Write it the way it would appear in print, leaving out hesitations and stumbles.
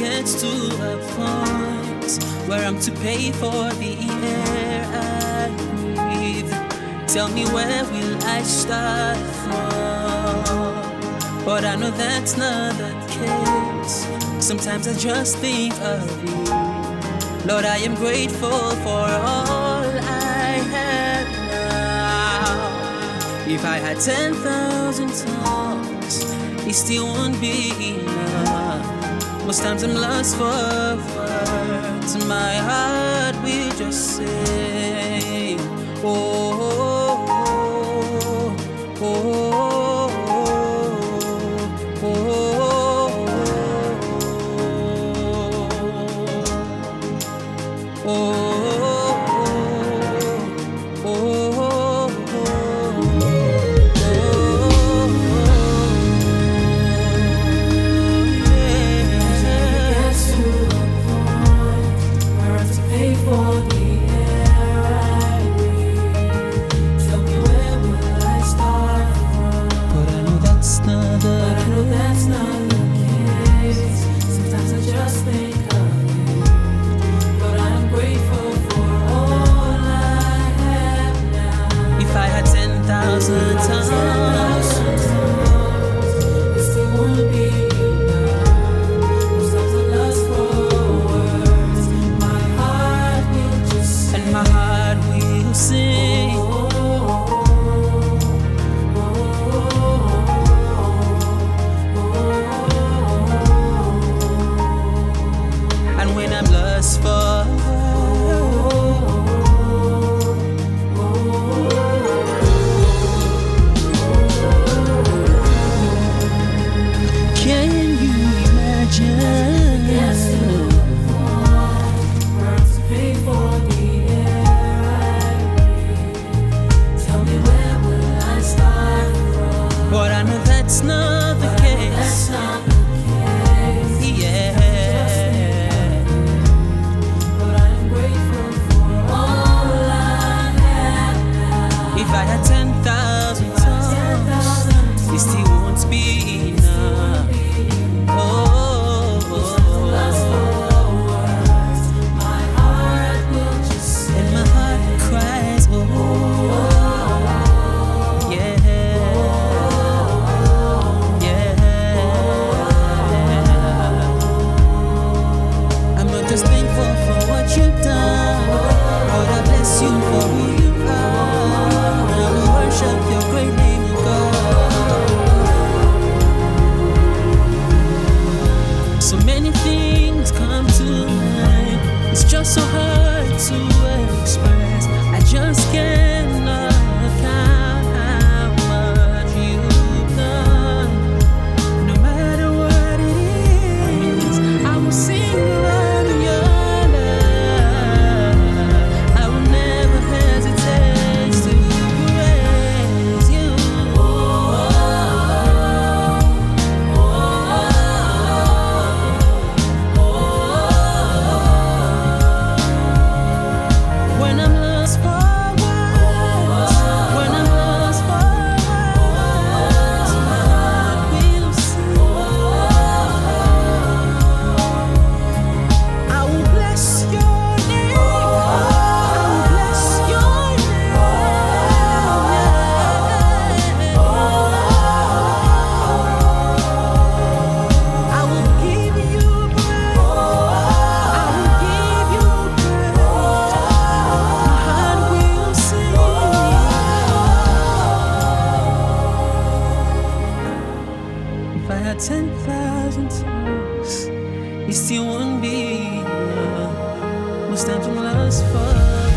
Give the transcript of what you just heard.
gets to a point where I'm to pay for the air I breathe, tell me where will I start from? But I know that's not the case. Sometimes I just think of you. Lord, I am grateful for all I have now. If I had 10,000 tongues, it still won't be enough. Most times I'm lost for words. My heart will just say, oh, oh, oh, oh, oh, oh, oh, that's not the case. Yeah. But I'm grateful for all I have now. If I had 10,000 tongues, it still won't be enough. Oh, my heart will just say, and my heart cries, oh. Just thankful for what you've done. Lord, I bless you for who you are. I will worship your great name, God. So many things come to mind. It's just so hard to express. I just cannot count how much you've done. No matter what it is, I will sing about if I had 10,000 tongues, it still wouldn't be enough. Most times I'm lost for